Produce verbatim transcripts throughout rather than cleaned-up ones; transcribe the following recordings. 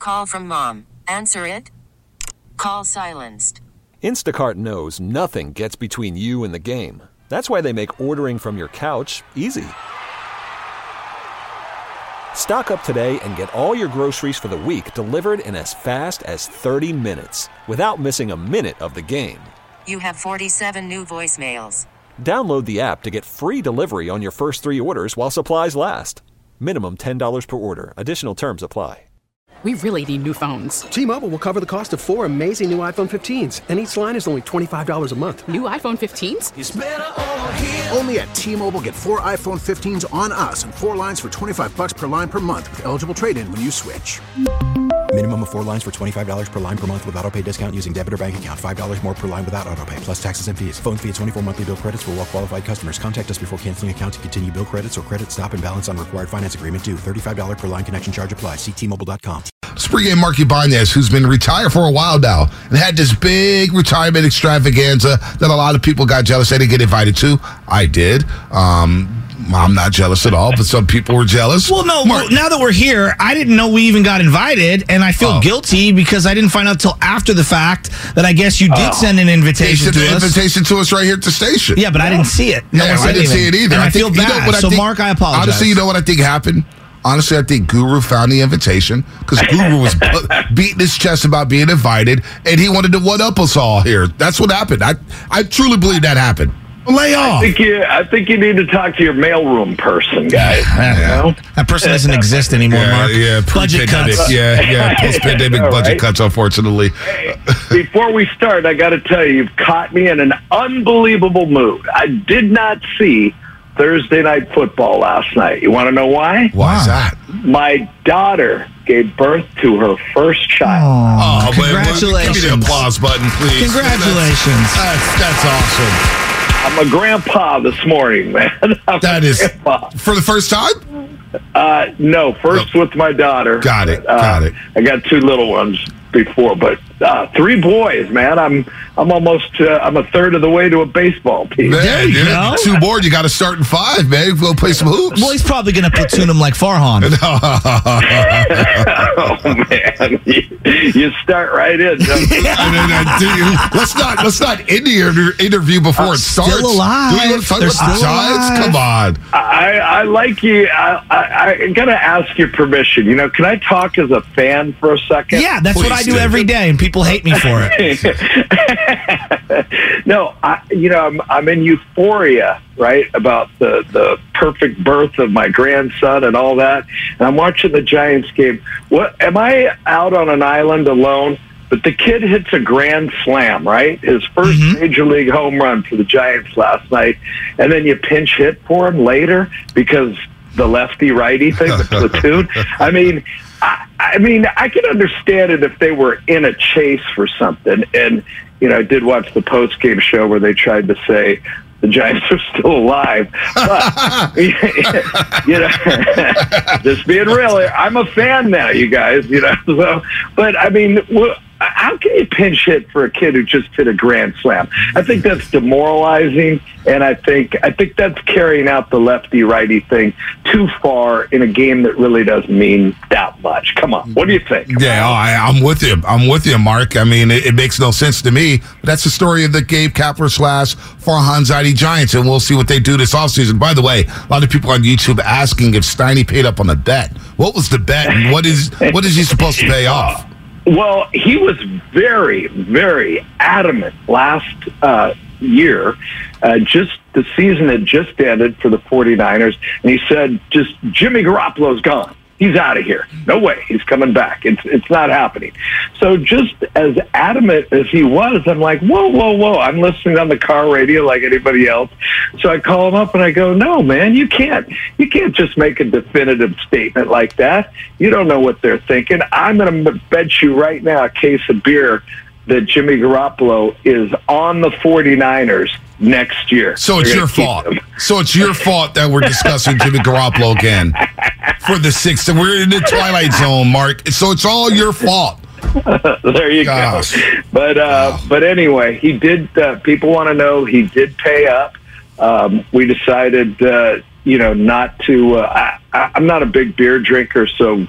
call from mom. Answer it. Call silenced. Instacart knows nothing gets between you and the game. That's why they make ordering from your couch easy. Stock up today and get all your groceries for the week delivered in as fast as thirty minutes without missing a minute of the game. You have forty-seven new voicemails. Download the app to get free delivery on your first three orders while supplies last. Minimum ten dollars per order. Additional terms apply. We really need new phones. T-Mobile will cover the cost of four amazing new iPhone fifteens, and each line is only twenty-five dollars a month. New iPhone fifteens? It's better over here. Only at T-Mobile, get four iPhone fifteens on us and four lines for twenty-five bucks per line per month with eligible trade-in when you switch. Minimum of four lines for twenty-five dollars per line per month with autopay discount using debit or bank account. five dollars more per line without autopay, plus taxes and fees. Phone fee at twenty-four monthly bill credits for well-qualified customers. Contact us before canceling account to continue bill credits or credit stop and balance on required finance agreement due. thirty-five dollars per line connection charge applies. See T Mobile dot com. Spring Marky Barnes, who's been retired for a while now and had this big retirement extravaganza that a lot of people got jealous. They didn't get invited to. I did. Um, I'm not jealous at all, but some people were jealous. Well, no, well, now that we're here, I didn't know we even got invited, and I feel oh. guilty because I didn't find out till after the fact that I guess you did oh. send an invitation to an us. invitation to us right here at the station. Yeah, but yeah. I didn't see it. No yeah, one said I didn't anything. see it either. And I, I think, feel bad. You know what I so, think, Mark, I apologize. Honestly, you know what I think happened? Honestly, I think Guru found the invitation because Guru was beating his chest about being invited, and he wanted to one-up us all here. That's what happened. I, I truly believe that happened. Lay off. I think you. I think you need to talk to your mailroom person, guys. Yeah. You know? That person doesn't exist anymore, yeah, Mark. Yeah, budget cuts. Yeah, yeah, post-pandemic right. budget cuts, unfortunately. Hey, before we start, I got to tell you, you've caught me in an unbelievable mood. I did not see Thursday Night Football last night. You want to know why? Why is that? My daughter gave birth to her first child. Oh, congratulations. Give me the applause button, please. Congratulations. That's, that's, that's awesome. I'm a grandpa this morning, man. I'm that is grandpa. For the first time? Uh, no, first oh. with my daughter. Got it. Uh, got it. I got two little ones before, but uh, three boys, man. I'm I'm almost uh, I'm a third of the way to a baseball team. Man, there you go. Two more. You got to start in five, man. Go play some hoops. Well, he's probably going to platoon him like Farhan. Oh man, you, you start right in. let's not let's not end the interview before I'm it starts. Still alive. Do you want to talk They're about the Giants? Alive. Come on. I, I like you. I, I, I got to ask your permission. You know, can I talk as a fan for a second? Yeah, that's Please what I do do. every day, and people hate me for it. No, I, you know, I'm, I'm in euphoria, right, about the, the perfect birth of my grandson and all that. And I'm watching the Giants game. What am I out on an island alone? But the kid hits a grand slam, right? His first mm-hmm. major league home run for the Giants last night. And then you pinch hit for him later because the lefty-righty thing, the platoon. I mean, I, I mean, I can understand it if they were in a chase for something. And, you know, I did watch the post-game show where they tried to say the Giants are still alive. But, you know, just being real, I'm a fan now, you guys, you know. So, but, I mean, well, how can you pinch hit for a kid who just hit a grand slam? I think that's demoralizing, and I think I think that's carrying out the lefty-righty thing too far in a game that really doesn't mean that much. Come on, what do you think? Yeah, I, I'm with you. I'm with you, Mark. I mean, it, it makes no sense to me. But that's the story of the Gabe Kapler slash Farhan Zaidi Giants, and we'll see what they do this offseason. By the way, a lot of people on YouTube asking if Steiny paid up on the bet. What was the bet, and what is what is he supposed to pay off? Well, he was very, very adamant last uh, year. Uh, just the season had just ended for the 49ers, and he said, just Jimmy Garoppolo's gone. He's out of here. No way. He's coming back. It's it's not happening. So just as adamant as he was, I'm like, whoa, whoa, whoa. I'm listening on the car radio like anybody else. So I call him up and I go, no, man, you can't. You can't just make a definitive statement like that. You don't know what they're thinking. I'm going to bet you right now a case of beer that Jimmy Garoppolo is on the 49ers next year. So it's your fault. Him. So it's your fault that we're discussing Jimmy Garoppolo again for the sixth. And we're in the twilight zone, Mark. So it's all your fault. There you Gosh. go. But uh, wow. but anyway, he did. Uh, people want to know he did pay up. Um, we decided, uh, you know, not to. Uh, I, I'm not a big beer drinker, so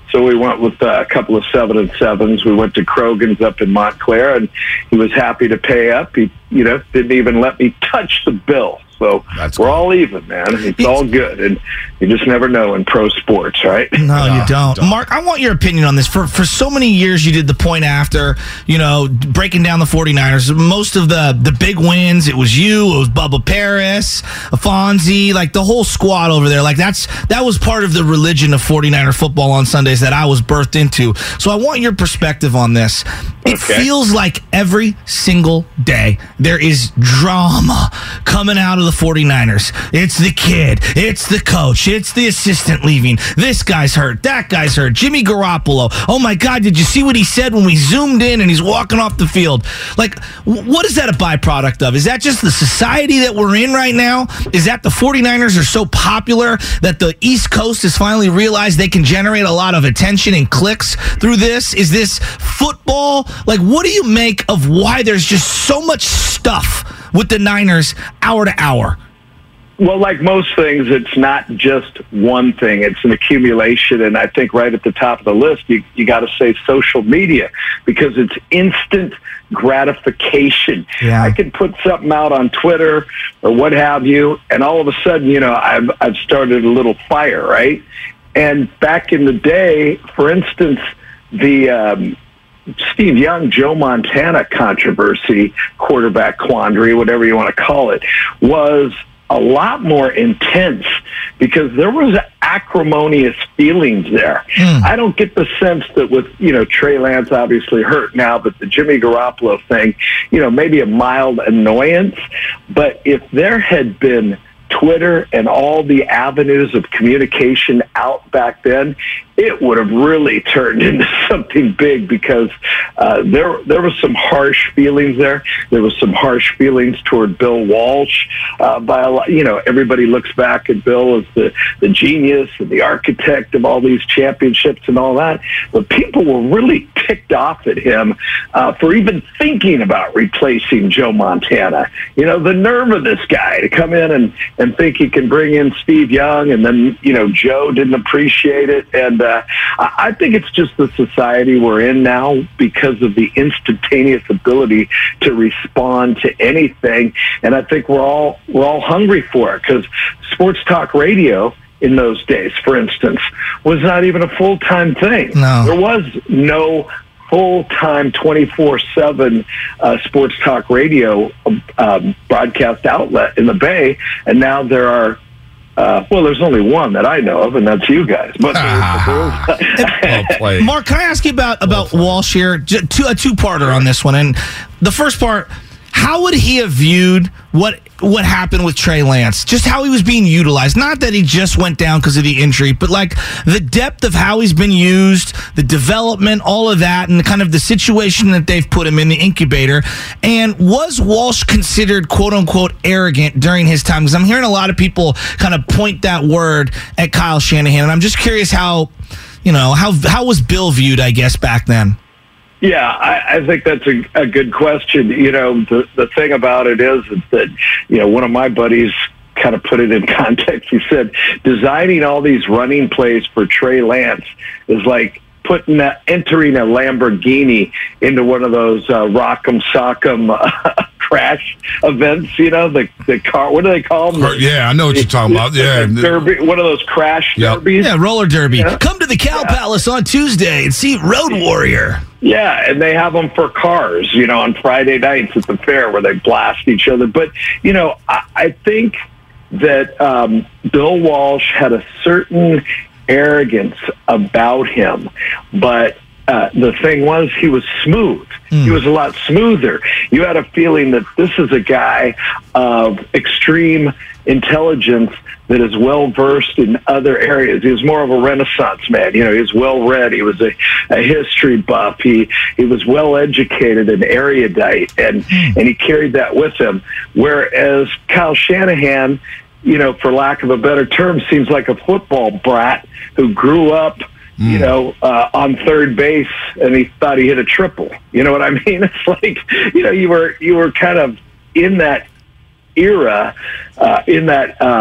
So we went with uh, a couple of seven and sevens. We went to Krogan's up in Montclair, and he was happy to pay up. He, you know, didn't even let me touch the bill. So That's we're cool. all even, man. It's all good, and you just never know in pro sports, right? No, you don't. don't. Mark, I want your opinion on this. For for so many years, you did the point after, you know, breaking down the 49ers. Most of the, the big wins, it was you, it was Bubba Paris, Fonzie, like the whole squad over there. Like that's that was part of the religion of 49er football on Sundays that I was birthed into. So I want your perspective on this. It Okay. feels like every single day there is drama coming out of the 49ers. It's the kid, it's the coach, it's the assistant leaving. This guy's hurt, that guy's hurt. Jimmy Garoppolo. Oh my God, did you see what he said when we zoomed in and he's walking off the field? Like, w- what is that a byproduct of? Is that just the society that we're in right now? Is that the 49ers are so popular that the East Coast has finally realized they can generate a lot of attention and clicks through this? Is this football? Like, what do you make of why there's just so much stuff with the Niners hour to hour? Well, like most things, it's not just one thing. It's an accumulation. And I think right at the top of the list, you, you got to say social media, because it's instant gratification. Yeah. I can put something out on Twitter or what have you, and all of a sudden, you know, I've, I've started a little fire, right? And back in the day, for instance, the um, Steve Young, Joe Montana controversy, quarterback quandary, whatever you want to call it, was a lot more intense because there was acrimonious feelings there. Mm. I don't get the sense that with, you know, Trey Lance obviously hurt now, but the Jimmy Garoppolo thing, you know, maybe a mild annoyance. But if there had been Twitter and all the avenues of communication out back then, it would have really turned into something big, because uh, there there was some harsh feelings there. There was some harsh feelings toward Bill Walsh. Uh, by a lot, you know, everybody looks back at Bill as the, the genius and the architect of all these championships and all that. But people were really ticked off at him uh, for even thinking about replacing Joe Montana. You know, the nerve of this guy to come in and, and think he can bring in Steve Young, and then, you know, Joe didn't appreciate it. And uh, I think it's just the society we're in now because of the instantaneous ability to respond to anything. And I think we're all we're all hungry for it, because sports talk radio in those days, for instance, was not even a full-time thing. No. There was no full-time twenty-four seven uh, sports talk radio um, broadcast outlet in the Bay, and now there are Uh, well, there's only one that I know of, and that's you guys. But Ah. Well played. Mark, can I ask you about, about Walsh here? J- two, a two-parter on this one. And the first part, how would he have viewed what what happened with Trey Lance? Just how he was being utilized. Not that he just went down because of the injury, but like the depth of how he's been used, the development, all of that, and kind of the situation that they've put him in, the incubator. And was Walsh considered, quote-unquote, arrogant during his time? Because I'm hearing a lot of people kind of point that word at Kyle Shanahan, and I'm just curious how, you know, how how was Bill viewed, I guess, back then? Yeah, I, I think that's a, a good question. You know, the, the thing about it is, is that, you know, one of my buddies kind of put it in context. He said, designing all these running plays for Trey Lance is like putting a, entering a Lamborghini into one of those uh, rock'em sock'em uh, crash events. You know, the the car. What do they call them? Yeah, I know what you're talking about. Yeah, derby. One of those crash Yep. derbies. Yeah, roller derby. Yeah. Come to the Cow Palace on Tuesday and see Road Warrior. Yeah, and they have them for cars, you know, on Friday nights at the fair where they blast each other. But, you know, I, I think that um, Bill Walsh had a certain arrogance about him. But uh, the thing was, he was smooth. Mm. He was a lot smoother. You had a feeling that this is a guy of extreme intelligence that is well-versed in other areas. He was more of a Renaissance man. You know, he was well-read. He was a, a history buff. He he was well-educated and erudite, and, and he carried that with him. Whereas Kyle Shanahan, you know, for lack of a better term, seems like a football brat who grew up, you know, uh, on third base, and he thought he hit a triple. You know what I mean? It's like, you know, you were you were kind of in that era, uh, in that um,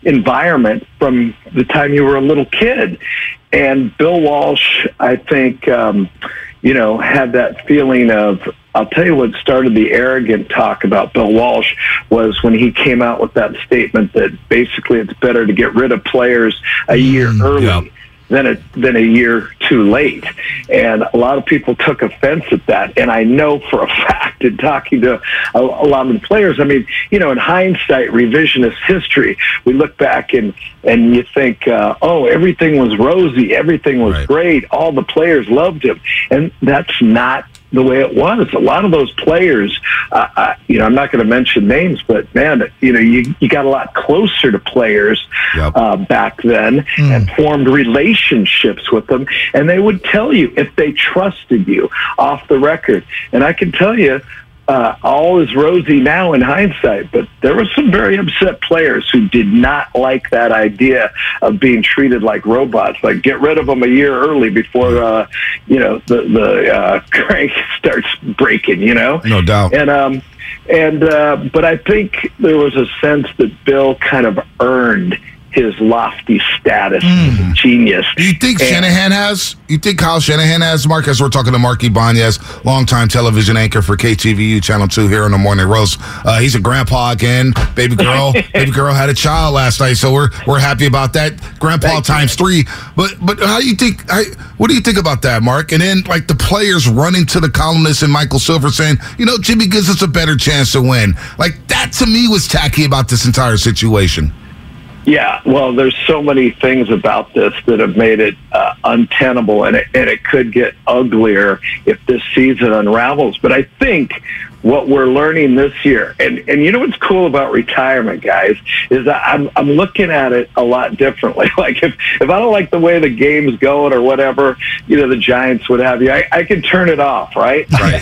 environment from the time you were a little kid. And Bill Walsh, I think, um, you know, had that feeling of, I'll tell you what started the arrogant talk about Bill Walsh was when he came out with that statement that basically it's better to get rid of players a year mm, early. Yep. Than a, than a year too late. And a lot of people took offense at that. And I know for a fact in talking to a, a lot of the players, I mean, you know, in hindsight, revisionist history, we look back and, and you think, uh, oh, everything was rosy. Everything was right. great. All the players loved him. And that's not the way it was. A lot of those players, uh, uh, you know, I'm not going to mention names, but man, you know, you, you got a lot closer to players yep. uh, back then mm. and formed relationships with them. And they would tell you if they trusted you off the record. And I can tell you, Uh, all is rosy now in hindsight, but there were some very upset players who did not like that idea of being treated like robots. Like, get rid of them a year early before, uh, you know, the the uh, crank starts breaking. You know, no doubt. And um, and uh, but I think there was a sense that Bill kind of earned his lofty status mm. as a genius. Do you think and, Shanahan has? You think Kyle Shanahan has, Mark, as we're talking to Mark Ibanez, longtime television anchor for K T V U Channel two here on the Morning Roast. Uh, he's a grandpa again. Baby girl baby girl had a child last night, so we're we're happy about that. Grandpa Thank times you. three. But but how do you think, how, what do you think about that, Mark? And then, like, the players running to the columnists and Michael Silver saying, you know, Jimmy gives us a better chance to win. Like, that to me was tacky about this entire situation. Yeah, well, there's so many things about this that have made it uh, untenable, and it, and it could get uglier if this season unravels. But I think what we're learning this year, and, and you know what's cool about retirement, guys, is that I'm I'm looking at it a lot differently. Like, if, if I don't like the way the game's going or whatever, you know, the Giants would have you, I, I can turn it off, right? Right.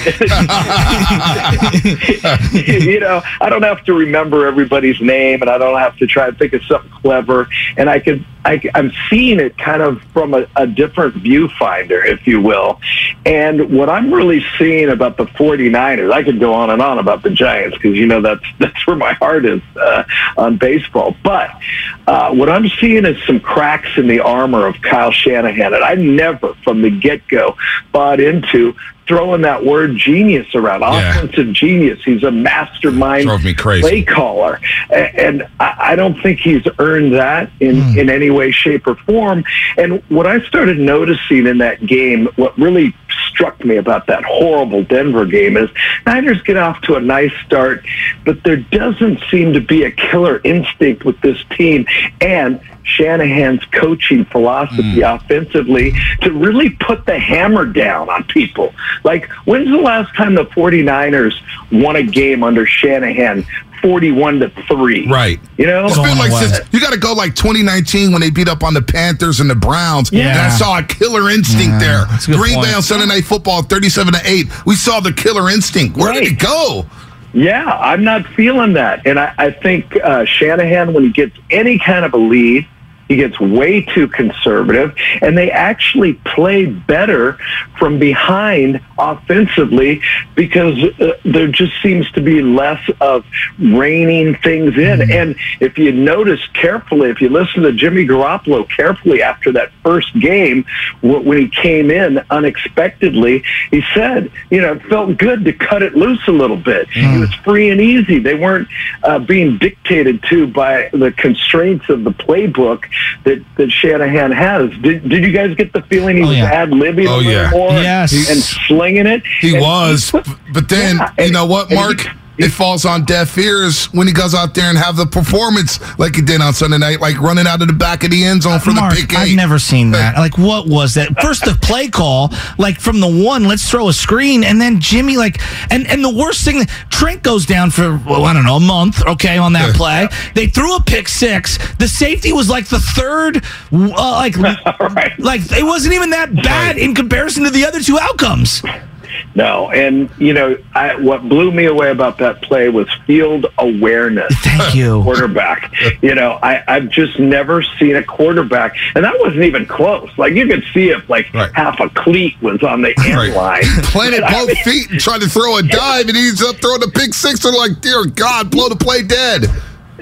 You know, I don't have to remember everybody's name, and I don't have to try to think of something clever, and I could, I, I'm seeing it kind of from a, a different viewfinder, if you will. And what I'm really seeing about the 49ers, I could go on and on about the Giants because, you know, that's that's where my heart is uh, on baseball. But uh, what I'm seeing is some cracks in the armor of Kyle Shanahan, and I never, from the get-go, bought into throwing that word genius around. Yeah. Offensive genius. He's a mastermind Drove me crazy. play caller. And I don't think he's earned that in, mm. in any way, shape, or form. And what I started noticing in that game, what really struck me about that horrible Denver game is Niners get off to a nice start, but there doesn't seem to be a killer instinct with this team and Shanahan's coaching philosophy mm. offensively to really put the hammer down on people. Like, when's the last time the 49ers won a game under Shanahan forty-one to three? Right. You know? It's been like since, you got to go like twenty nineteen when they beat up on the Panthers and the Browns. Yeah. And I saw a killer instinct yeah, there. Green Bay on Sunday Night Football, thirty-seven to eight. We saw the killer instinct. Where right. did it go? Yeah, I'm not feeling that. And I, I think uh, Shanahan, when he gets any kind of a lead, he gets way too conservative, and they actually play better from behind offensively because uh, there just seems to be less of reining things in. Mm-hmm. And if you notice carefully, if you listen to Jimmy Garoppolo carefully after that first game, when he came in unexpectedly, he said, you know, it felt good to cut it loose a little bit. Mm-hmm. It was free and easy. They weren't uh, being dictated to by the constraints of the playbook that, that Shanahan has. Did, did you guys get the feeling he oh, was yeah. ad-libbing oh, a little yeah. more yes. and slinging it? He and was. He put, but then, yeah, you know what, Mark? He, it falls on deaf ears when he goes out there and have the performance like he did on Sunday night, like running out of the back of the end zone for Mark, the pick eight. I've never seen that. Like, what was that? First, the play call, like from the one, let's throw a screen, and then Jimmy, like, and, and the worst thing, Trent goes down for, well, I don't know, a month, okay, on that play. They threw a pick six. The safety was like the third, uh, like, right. like it wasn't even that bad in comparison to the other two outcomes. No, and, you know, I, what blew me away about that play was field awareness. Thank you. Quarterback. You know, I, I've just never seen a quarterback, and that wasn't even close. Like, you could see if, like, right. half a cleat was on the end right. line. Planted both I mean, feet and tried to throw a dive, and he's up throwing a pick six, and like, dear God, blow the play dead.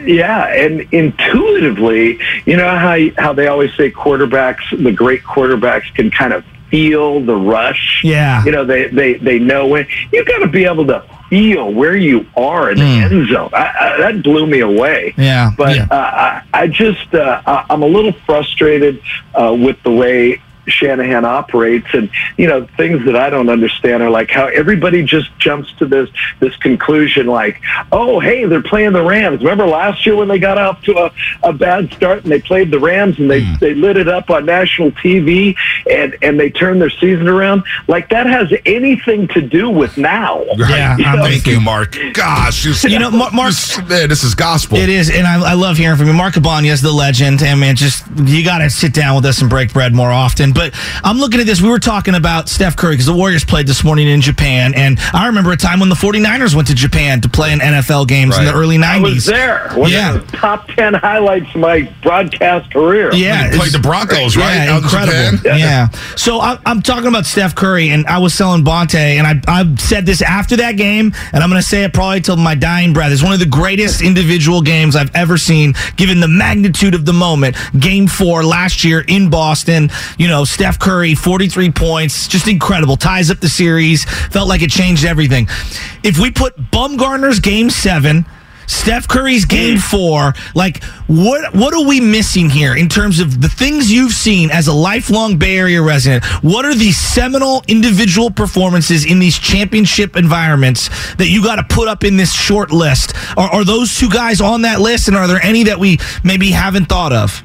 Yeah, and intuitively, you know how how they always say quarterbacks, the great quarterbacks can kind of feel the rush. Yeah. You know, they, they, they know when. You got to be able to feel where you are in the mm. end zone. I, I, that blew me away. Yeah. But yeah. Uh, I, I just, uh, I'm a little frustrated uh, with the way Shanahan operates, and you know, things that I don't understand are like how everybody just jumps to this this conclusion like, oh, hey, they're playing the Rams. Remember last year when they got off to a, a bad start and they played the Rams and they, mm. they lit it up on national T V and, and they turned their season around? Like that has anything to do with now. Yeah, you know? Thank you, Mark. Gosh, you, you know, Mark, Mark man, this is gospel. It is, and I, I love hearing from you. Mark Ibanez, the legend, and man, just you got to sit down with us and break bread more often. But I'm looking at this. We were talking about Steph Curry because the Warriors played this morning in Japan. And I remember a time when the 49ers went to Japan to play in N F L games right. in the early nineties. I was there. One yeah. of the top ten highlights of my broadcast career. Yeah. You played the Broncos, right? Yeah, incredible. Yeah. yeah. So I, I'm talking about Steph Curry, and I was selling Bonte, and I, I said this after that game, and I'm going to say it probably till my dying breath. It's one of the greatest individual games I've ever seen, given the magnitude of the moment. Game four last year in Boston, you know, Steph Curry, forty-three points, just incredible. Ties up the series. Felt like it changed everything. If we put Bumgarner's game seven, Steph Curry's game four, like what what are we missing here in terms of the things you've seen as a lifelong Bay Area resident? What are these seminal individual performances in these championship environments that you got to put up in this short list? Are, are those two guys on that list, and are there any that we maybe haven't thought of?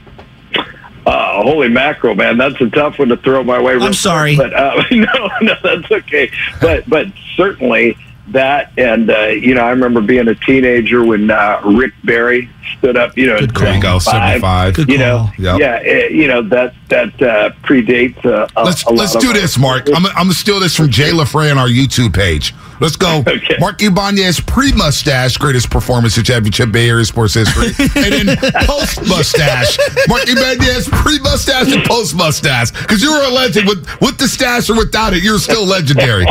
Uh, holy mackerel, man! That's a tough one to throw my way. I'm sorry, quick, but uh, no, no, that's okay. But but certainly that, and uh, you know, I remember being a teenager when uh, Rick Barry stood up. You know, good call. Go seventy-five. Good you know, yep. yeah, it, you know that that uh, predates. Uh, a, let's a let's do this, Mark. I'm I'm gonna steal this from Jay LaFrey on our YouTube page. Let's go. Okay. Mark Ibanez, pre-mustache, greatest performance in championship Bay Area sports history. And then post-mustache. Mark Ibanez, pre-mustache and post-mustache. Because you were a legend. With, with the stash or without it, you're still legendary.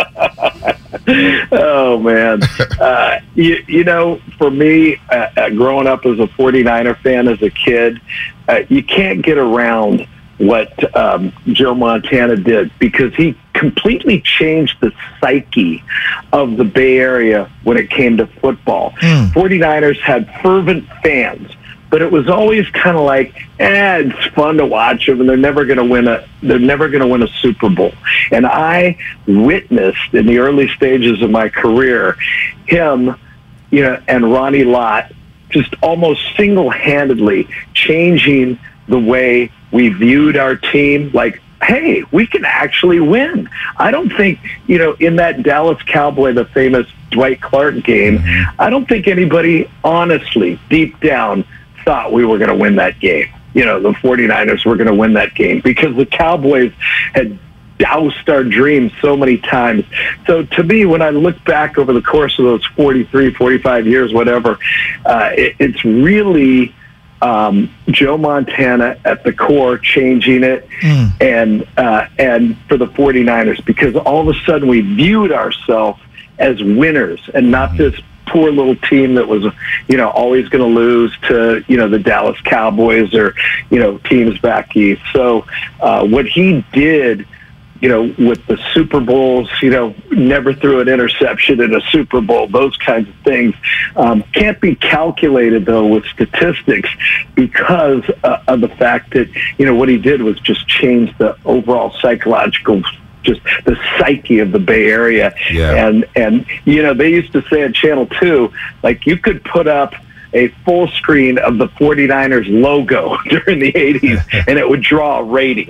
Oh, man. Uh, you, you know, for me, uh, uh, growing up as a 49er fan as a kid, uh, you can't get around what um, Joe Montana did, because he completely changed the psyche of the Bay Area when it came to football. Mm. 49ers had fervent fans, but it was always kind of like, eh, it's fun to watch them, and they're never going to win a they're never going to win a Super Bowl. And I witnessed in the early stages of my career him, you know, and Ronnie Lott just almost single-handedly changing the way we viewed our team. Like, hey, we can actually win. I don't think, you know, in that Dallas Cowboy, the famous Dwight Clark game, mm-hmm. I don't think anybody honestly, deep down, thought we were going to win that game. You know, the 49ers were going to win that game because the Cowboys had doused our dreams so many times. So to me, when I look back over the course of those forty-three, forty-five years, whatever, uh, it, it's really Um, Joe Montana at the core changing it, mm. and uh, and for the 49ers, because all of a sudden we viewed ourselves as winners and not mm. this poor little team that was, you know, always going to lose to, you know, the Dallas Cowboys or, you know, teams back east. So uh, what he did, you know, with the Super Bowls, you know, never threw an interception in a Super Bowl, those kinds of things, um, can't be calculated, though, with statistics because uh, of the fact that, you know, what he did was just change the overall psychological, just the psyche of the Bay Area. Yeah. And, and, you know, they used to say at Channel two, like, you could put up a full screen of the 49ers logo during the eighties, and it would draw a rating.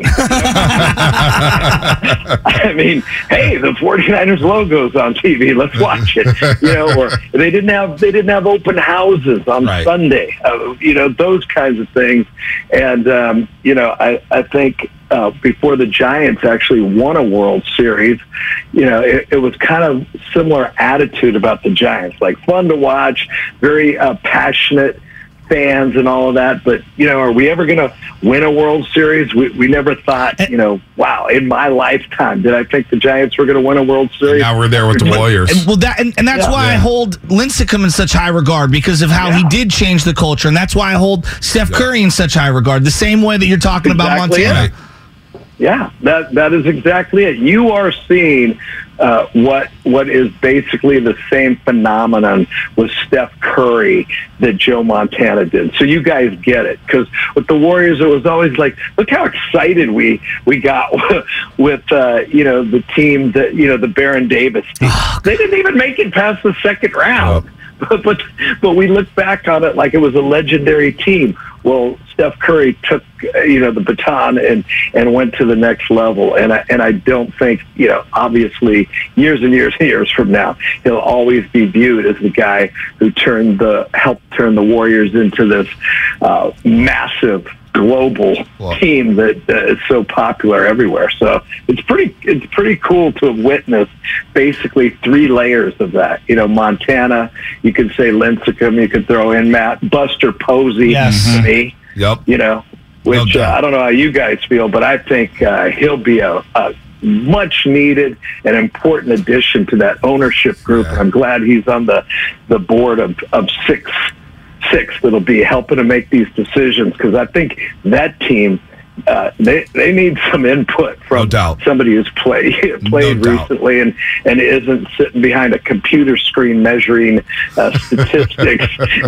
I mean, hey, the 49ers logo's on T V. Let's watch it. You know, or they didn't have they didn't have open houses on right. Sunday. Uh, you know, those kinds of things. And um, you know, I I think. Uh, before the Giants actually won a World Series, you know, it, it was kind of similar attitude about the Giants, like fun to watch, very uh, passionate fans and all of that. But, you know, are we ever going to win a World Series? We, we never thought, you know, wow, in my lifetime, did I think the Giants were going to win a World Series? And now we're there with the Warriors. And, well, that, and, and that's Yeah. why Yeah. I hold Lincecum in such high regard, because of how Yeah. he did change the culture. And that's why I hold Steph Curry in such high regard, the same way that you're talking about Exactly Montana. it. Yeah, that that is exactly it. You are seeing uh, what what is basically the same phenomenon with Steph Curry that Joe Montana did. So you guys get it, because with the Warriors, it was always like, look how excited we we got with, with uh, you know the team that you know the Baron Davis team. Oh, they didn't even make it past the second round. Oh. But, but but we look back on it like it was a legendary team. Well, Steph Curry took uh, you know the baton and, and went to the next level, and I and I don't think you know obviously years and years and years from now he'll always be viewed as the guy who turned the helped turn the Warriors into this uh, massive global Wow. team that uh, is so popular everywhere. So it's pretty it's pretty cool to have witnessed basically three layers of that. You know, Montana, you could say Lincecum, you could throw in Matt, Buster Posey, Yes. to me, Yep. you know, No which uh, doubt. I don't know how you guys feel, but I think uh, he'll be a, a much needed and important addition to that ownership group. Yeah. And I'm glad he's on the, the board of, of six six that'll be helping to make these decisions, because I think that team uh, they they need some input from No doubt. somebody who's played played No doubt. recently and and isn't sitting behind a computer screen measuring uh, statistics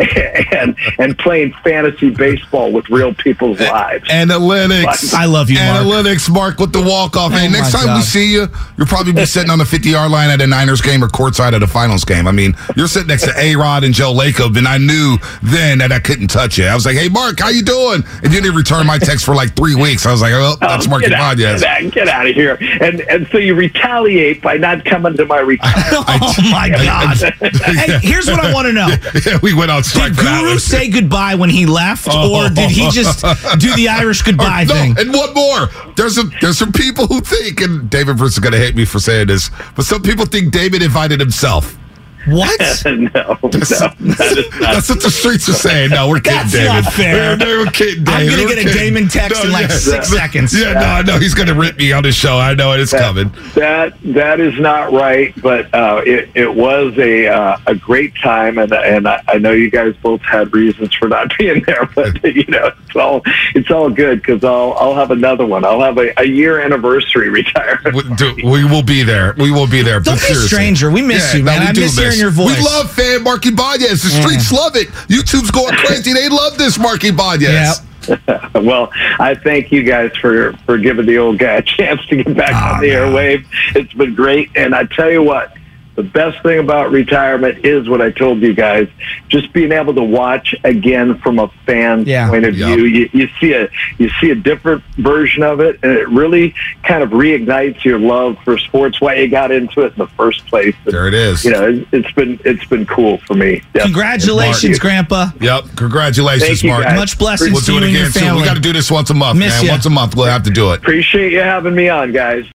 and and playing fantasy baseball with real people's lives. Analytics. I love you, Mark. Analytics, Mark, with the walk-off. Hey, Oh, next my time we God. see you, you'll probably be sitting on the fifty-yard line at a Niners game or courtside at a finals game. I mean, you're sitting next to A-Rod and Joe Lacob, and I knew then that I couldn't touch you. I was like, hey, Mark, how you doing? And you didn't return my text for like three weeks. I was like, oh, that's Oh, Marky get out, Podjes. get, out, get out of here. And and so you retaliate by not coming to my retirement. Oh, my God. Hey, here's what I want to know. Yeah, we went on strike Did for that Guru one. say goodbye when he left, Oh. or did he just do the Irish goodbye Or- no, thing? and one more. There's a there's some people who think, and David Bruce is going to hate me for saying this, but some people think David invited himself. What? no, no, that is not. That's what the streets are saying. No, we're kidding, That's David. not fair. We're, we're kidding, I'm David. gonna We're get a kidding. Damon text in like six seconds. Yeah, no, I know he's going to rip me on his show. I know it. It's coming. That that is not right, but uh, it it was a uh, a great time, and and I, I know you guys both had reasons for not being there, but you know it's all it's all good, because I'll I'll have another one. I'll have a, a year anniversary retirement. We, do, we will be there. We will be there. Don't but be a seriously. stranger. We miss Yeah, you, no, man. we I do miss hearing your voice. We love fan Marky Podjes. The streets love it. YouTube's going crazy. They love this Marky Podjes. Yeah. Well, I thank you guys for, for giving the old guy a chance to get back Oh, on the no. airwave. It's been great. And I tell you what, the best thing about retirement is what I told you guys, just being able to watch again from a fan's Yeah. point of Yep. view. You, you see a you see a different version of it, and it really kind of reignites your love for sports, why you got into it in the first place. And, There it is. You know, it, it's been it's been cool for me. Definitely. Congratulations, Grandpa. Yep. Congratulations, Thank you, Mark. guys. Much blessings We'll to do you it and your again soon. family. We got to do this once a month, Miss man. ya. Once a month, we'll have to do it. Appreciate you having me on, guys.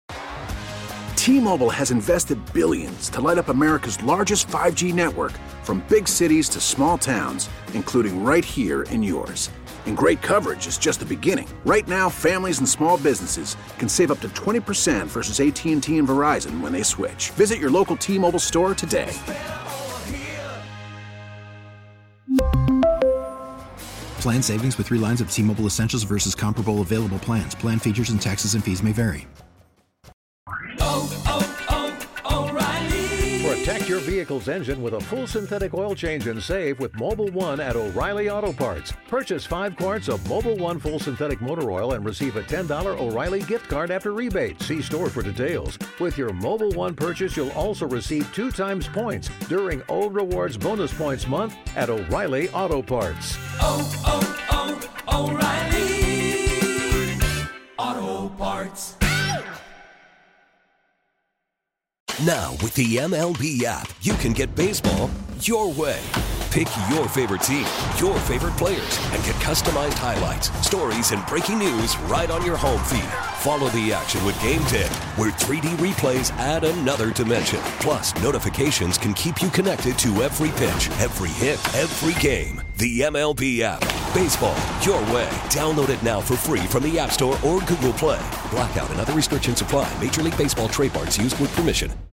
T-Mobile has invested billions to light up America's largest five G network, from big cities to small towns, including right here in yours. And great coverage is just the beginning. Right now, families and small businesses can save up to twenty percent versus A T and T and Verizon when they switch. Visit your local T-Mobile store today. Plan savings with three lines of T-Mobile Essentials versus comparable available plans. Plan features and taxes and fees may vary. Protect your vehicle's engine with a full synthetic oil change and save with Mobile One at O'Reilly Auto Parts. Purchase five quarts of Mobile One full synthetic motor oil and receive a ten dollars O'Reilly gift card after rebate. See store for details. With your Mobile One purchase, you'll also receive two times points during O Rewards Bonus Points Month at O'Reilly Auto Parts. Oh, oh, oh, O'Reilly Auto Parts. Now, with the M L B app, you can get baseball your way. Pick your favorite team, your favorite players, and get customized highlights, stories, and breaking news right on your home feed. Follow the action with Game ten, where three D replays add another dimension. Plus, notifications can keep you connected to every pitch, every hit, every game. The M L B app. Baseball, your way. Download it now for free from the App Store or Google Play. Blackout and other restrictions apply. Major League Baseball trademarks used with permission.